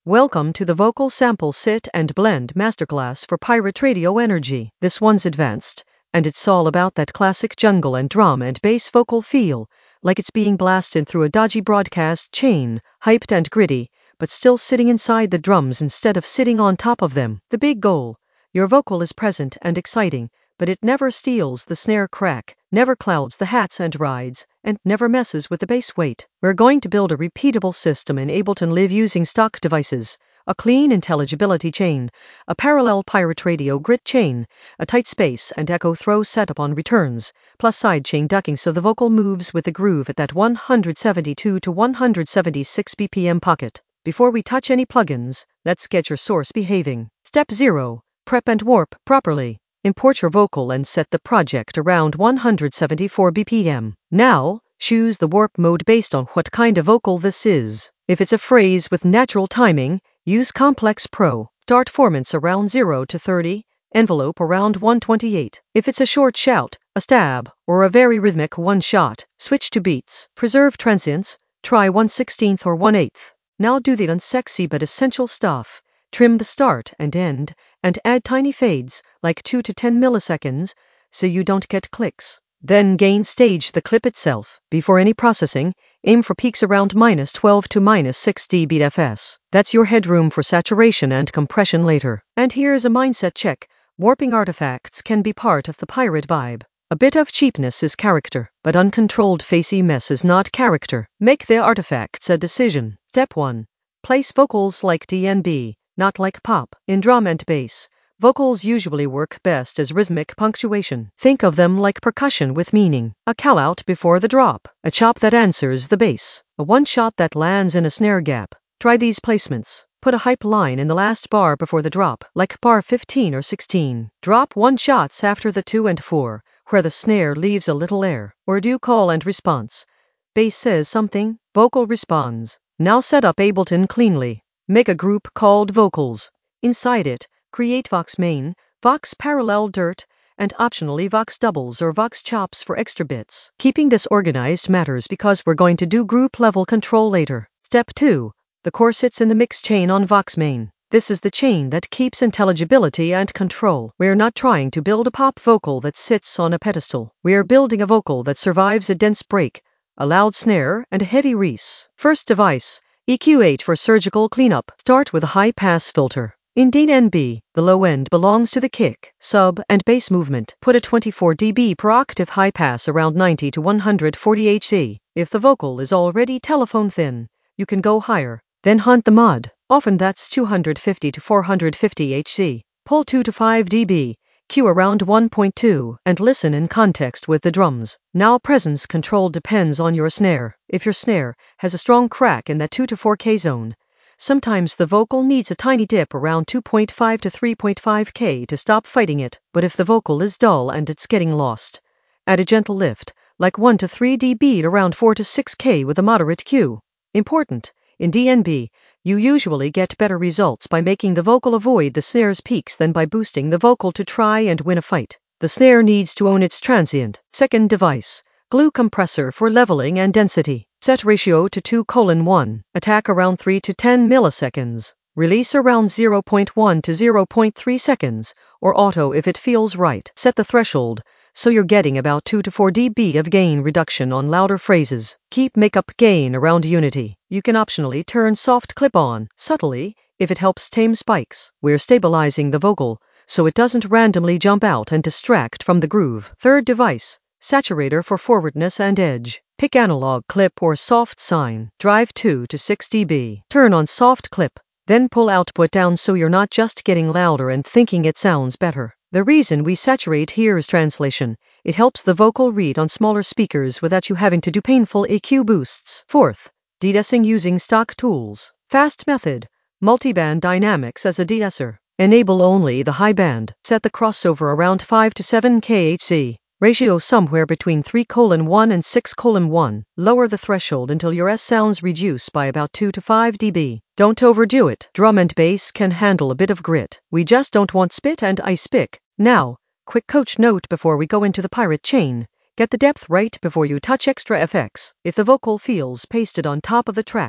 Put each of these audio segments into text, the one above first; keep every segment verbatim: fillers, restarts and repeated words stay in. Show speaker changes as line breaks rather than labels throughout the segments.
Welcome to the Vocal Sample Sit and Blend Masterclass for Pirate Radio Energy. This one's advanced, and it's all about that classic jungle and drum and bass vocal feel, like it's being blasted through a dodgy broadcast chain, hyped and gritty, but still sitting inside the drums instead of sitting on top of them. The big goal: your vocal is present and exciting, but it never steals the snare crack, never clouds the hats and rides, and never messes with the bass weight. We're going to build a repeatable system in Ableton Live using stock devices: a clean intelligibility chain, a parallel Pirate Radio grid chain, a tight space and echo throw setup on returns, plus sidechain ducking so the vocal moves with the groove at that one seventy-two to one seventy-six B P M pocket. Before we touch any plugins, let's get your source behaving. Step zero. Prep and warp properly. Import your vocal and set the project around one seventy-four B P M. Now, choose the warp mode based on what kind of vocal this is. If it's a phrase with natural timing, use Complex Pro. Start formants around zero to thirty, envelope around one twenty-eight. If it's a short shout, a stab, or a very rhythmic one shot, switch to beats. Preserve transients, try one sixteenth or one eighth. Now do the unsexy but essential stuff. Trim the start and end, and add tiny fades, like two to ten milliseconds, so you don't get clicks. Then gain stage the clip itself. Before any processing, aim for peaks around minus twelve to minus six decibels. That's your headroom for saturation and compression later. And here's a mindset check: warping artifacts can be part of the pirate vibe. A bit of cheapness is character, but uncontrolled facey mess is not character. Make the artifacts a decision. Step one. Place vocals like D N B, not like pop. In drum and bass, vocals usually work best as rhythmic punctuation. Think of them like percussion with meaning. A call-out before the drop, a chop that answers the bass, a one-shot that lands in a snare gap. Try these placements. Put a hype line in the last bar before the drop, like bar fifteen or sixteen. Drop one-shots after the two and four, where the snare leaves a little air. Or do call and response. Bass says something, vocal responds. Now set up Ableton cleanly. Make a group called Vocals. Inside it, create Vox Main, Vox Parallel Dirt, and optionally Vox Doubles or Vox Chops for extra bits. Keeping this organized matters because we're going to do group level control later. Step two. The core sits in the mix chain on Vox Main. This is the chain that keeps intelligibility and control. We're not trying to build a pop vocal that sits on a pedestal. We're building a vocal that survives a dense break, a loud snare, and a heavy reese. First device, E Q eight for surgical cleanup. Start with a high-pass filter. In D N B, the low end belongs to the kick, sub, and bass movement. Put a twenty-four decibels per octave high pass around ninety to one forty hertz. If the vocal is already telephone thin, you can go higher. Then hunt the mod. Often that's two fifty to four fifty hertz. Pull two to five decibels. Q around one point two, and listen in context with the drums. Now presence control depends on your snare. If your snare has a strong crack in that two to four K zone, sometimes the vocal needs a tiny dip around two point five to three point five K to stop fighting it. But if the vocal is dull and it's getting lost, add a gentle lift, like one to three decibels around four to six K with a moderate Q. Important: in D N B, you usually get better results by making the vocal avoid the snare's peaks than by boosting the vocal to try and win a fight. The snare needs to own its transient. Second device, glue compressor for leveling and density. Set ratio to two colon one. Attack around three to ten milliseconds. Release around zero point one to zero point three seconds, or auto if it feels right. Set the threshold, so you're getting about two to four decibels of gain reduction on louder phrases. Keep makeup gain around unity. You can optionally turn soft clip on, subtly, if it helps tame spikes. We're stabilizing the vocal, so it doesn't randomly jump out and distract from the groove. Third device, saturator for forwardness and edge. Pick analog clip or soft sine. Drive two to six decibels. Turn on soft clip, then pull output down so you're not just getting louder and thinking it sounds better. The reason we saturate here is translation. It helps the vocal read on smaller speakers without you having to do painful E Q boosts. Fourth, de-dessing using stock tools. Fast method, multiband dynamics as a de-esser. Enable only the high band. Set the crossover around five to seven K Hertz. Ratio somewhere between three colon one and six colon one. Lower the threshold until your S sounds reduce by about two to five decibels. Don't overdo it. Drum and bass can handle a bit of grit. We just don't want spit and ice pick. Now, quick coach note before we go into the pirate chain. Get the depth right before you touch extra F X. If the vocal feels pasted on top of the track,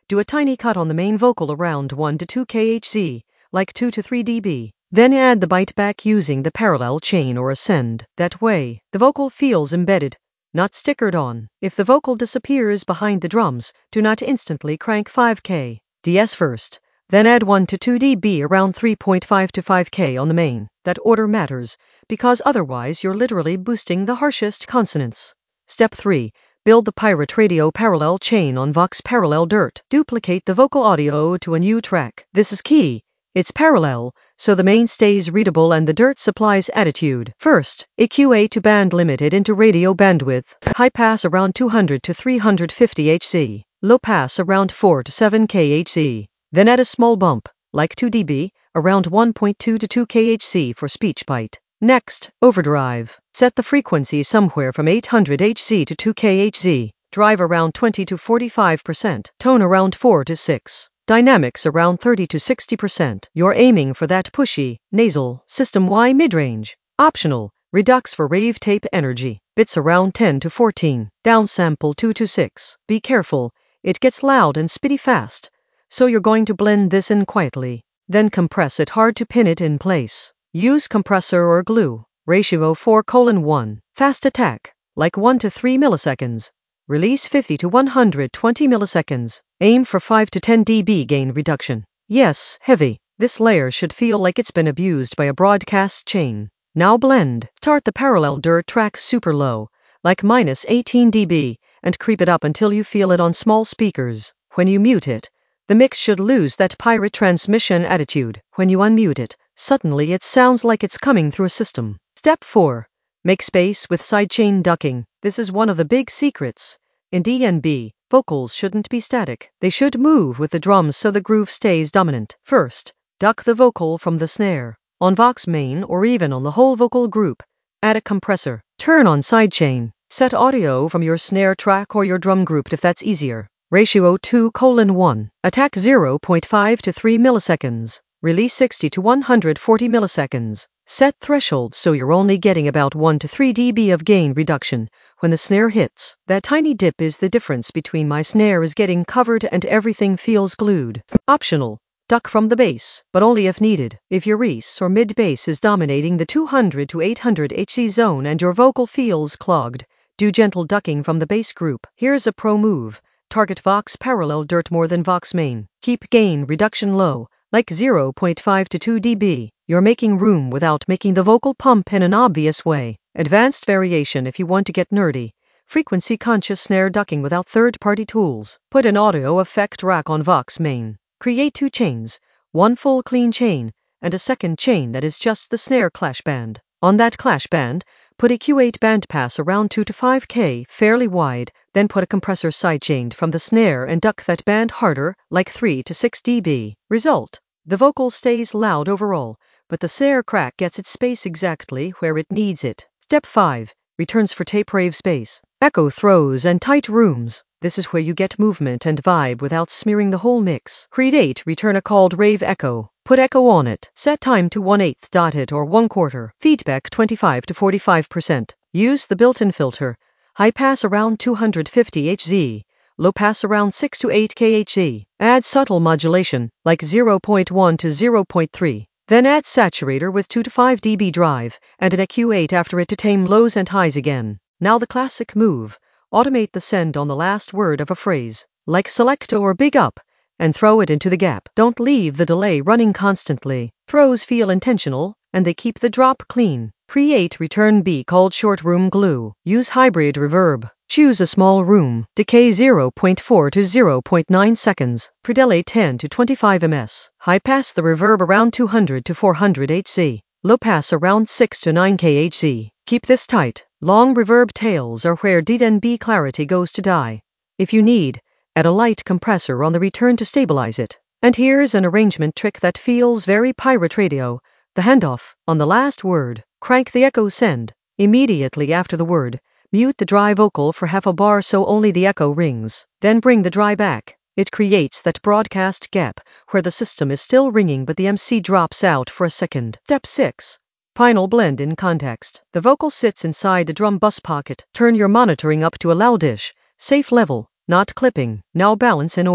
Do a tiny cut on the main vocal around one to two kilohertz, like two to three decibels. Then add the bite back using the parallel chain or ascend. That way, the vocal feels embedded, not stickered on. If the vocal disappears behind the drums, do not instantly crank five kilohertz first. Then add one to two decibels around three point five to five kilohertz on the main. That order matters, because otherwise you're literally boosting the harshest consonants. Step three. Build the Pirate Radio parallel chain on Vox Parallel Dirt. Duplicate the vocal audio to a new track. This is key. It's parallel, so the main stays readable and the dirt supplies attitude. First, E Q A to band limited into radio bandwidth. High pass around two hundred to three hundred fifty hertz. Low pass around four to seven kilohertz. Then add a small bump, like two decibels, around one point two to two kilohertz for speech bite. Next, overdrive. Set the frequency somewhere from eight hundred hertz to two kilohertz. Drive around twenty to forty-five percent. Tone around four to six. Dynamics around thirty to sixty percent. You're aiming for that pushy, nasal, system-wide mid-range. Optional, redux for rave tape energy. Bits around ten to fourteen. Downsample two to six. Be careful, it gets loud and spitty fast. So you're going to blend this in quietly. Then compress it hard to pin it in place. Use compressor or glue. Ratio four colon one. Fast attack, like one to three milliseconds. Release fifty to one hundred twenty milliseconds. Aim for five to ten decibel gain reduction. Yes, heavy. This layer should feel like it's been abused by a broadcast chain. Now blend. Start the parallel dirt track super low, like minus eighteen decibels, and creep it up until you feel it on small speakers. When you mute it, the mix should lose that pirate transmission attitude. When you unmute it, suddenly it sounds like it's coming through a system. Step four. Make space with sidechain ducking. This is one of the big secrets. In D N B, vocals shouldn't be static. They should move with the drums so the groove stays dominant. First, duck the vocal from the snare. On Vox main or even on the whole vocal group, add a compressor. Turn on sidechain. Set audio from your snare track or your drum group if that's easier. Ratio two colon one. Attack zero point five to three milliseconds. Release sixty to one hundred forty milliseconds. Set threshold so you're only getting about one to three decibels of gain reduction when the snare hits. That tiny dip is the difference between my snare is getting covered and everything feels glued. Optional. Duck from the bass, but only if needed. If your res or mid bass is dominating the two hundred to eight hundred hertz zone and your vocal feels clogged, do gentle ducking from the bass group. Here's a pro move. Target Vox Parallel Dirt more than Vox main. Keep gain reduction low, like zero point five to two decibels. You're making room without making the vocal pump in an obvious way. Advanced variation if you want to get nerdy. Frequency conscious snare ducking without third-party tools. Put an audio effect rack on Vox main. Create two chains, one full clean chain, and a second chain that is just the snare clash band. On that clash band, put a Q eight bandpass around two to five kilohertz, fairly wide, then put a compressor sidechained from the snare and duck that band harder, like three to six decibels. Result: the vocal stays loud overall, but the snare crack gets its space exactly where it needs it. Step five. Returns for tape rave space. Echo throws and tight rooms. This is where you get movement and vibe without smearing the whole mix. Create return a called rave echo. Put echo on it. Set time to one eighth dotted or one quarter. Feedback twenty-five to forty-five percent. Use the built-in filter. High pass around two hundred fifty hertz. Low pass around six to eight kilohertz. Add subtle modulation, like zero point one to zero point three. Then add saturator with two to five decibel drive, and an E Q eight after it to tame lows and highs again. Now the classic move. Automate the send on the last word of a phrase, like select or big up, and throw it into the gap. Don't leave the delay running constantly. Throws feel intentional, and they keep the drop clean. Create return B called short room glue. Use hybrid reverb. Choose a small room. Decay zero point four to zero point nine seconds. Predelay ten to twenty-five milliseconds. High pass the reverb around two hundred to four hundred hertz. Low pass around six to nine kilohertz. Keep this tight. Long reverb tails are where D N B clarity goes to die. If you need, add a light compressor on the return to stabilize it. And here's an arrangement trick that feels very pirate radio. The handoff. On the last word, crank the echo send. Immediately after the word, mute the dry vocal for half a bar so only the echo rings. Then bring the dry back. It creates that broadcast gap where the system is still ringing but the M C drops out for a second. Step six. Final blend in context. The vocal sits inside a drum bus pocket. Turn your monitoring up to a loudish, safe level, not clipping. Now balance in order.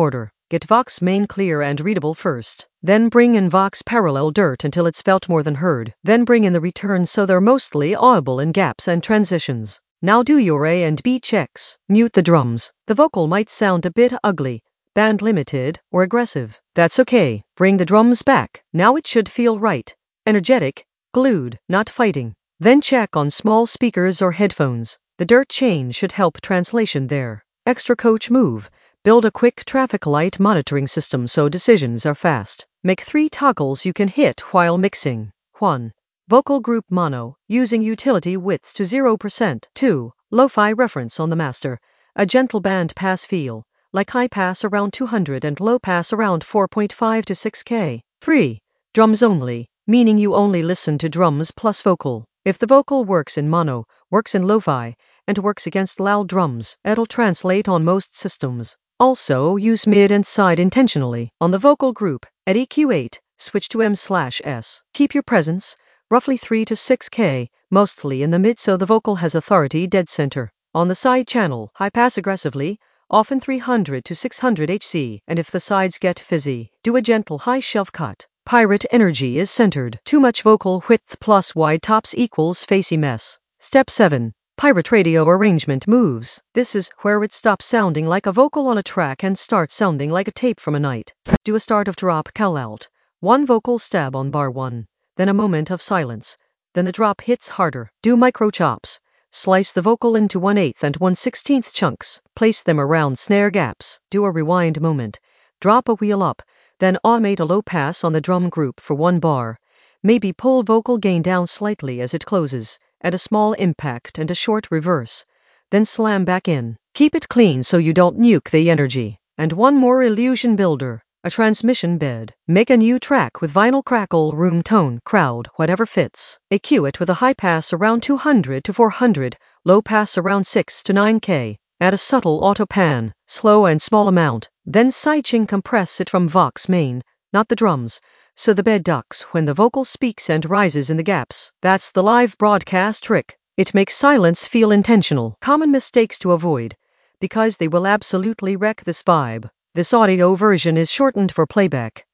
Get Vox main clear and readable first. Then bring in Vox parallel dirt until it's felt more than heard. Then bring in the return so they're mostly audible in gaps and transitions. Now do your A and B checks. Mute the drums. The vocal might sound a bit ugly, band limited, or aggressive. That's okay. Bring the drums back. Now it should feel right. Energetic, glued, not fighting. Then check on small speakers or headphones. The dirt change should help translation there. Extra coach move. Build a quick traffic light monitoring system so decisions are fast. Make three toggles you can hit while mixing. one. Vocal group mono, using utility widths to zero percent. two. Lo-fi reference on the master. A gentle band pass feel, like high pass around two hundred and low pass around four point five to six K. three. Drums only, meaning you only listen to drums plus vocal. If the vocal works in mono, works in lo-fi, and works against loud drums, it'll translate on most systems. Also, use mid and side intentionally. On the vocal group, at E Q eight, switch to M slash S. Keep your presence, roughly three to six K, mostly in the mid so the vocal has authority dead center. On the side channel, high pass aggressively, often three hundred to six hundred hertz, and if the sides get fizzy, do a gentle high shelf cut. Pirate energy is centered. Too much vocal width plus wide tops equals facey mess. Step seven. Pirate radio arrangement moves. This is where it stops sounding like a vocal on a track and starts sounding like a tape from a night. Do a start of drop call out. One vocal stab on bar one. Then a moment of silence. Then the drop hits harder. Do micro chops. Slice the vocal into one eighth and one sixteenth chunks. Place them around snare gaps. Do a rewind moment. Drop a wheel up. Then automate a low pass on the drum group for one bar. Maybe pull vocal gain down slightly as it closes. Add a small impact and a short reverse. Then slam back in. Keep it clean so you don't nuke the energy. And one more illusion builder. A transmission bed. Make a new track with vinyl crackle, room tone, crowd, whatever fits. E Q it with a high pass around two hundred to four hundred, low pass around six to nine K. Add a subtle auto pan, slow and small amount. Then sidechain compress it from Vox main, not the drums, so the bed ducks when the vocal speaks and rises in the gaps. That's the live broadcast trick. It makes silence feel intentional. Common mistakes to avoid, because they will absolutely wreck this vibe. This audio version is shortened for playback.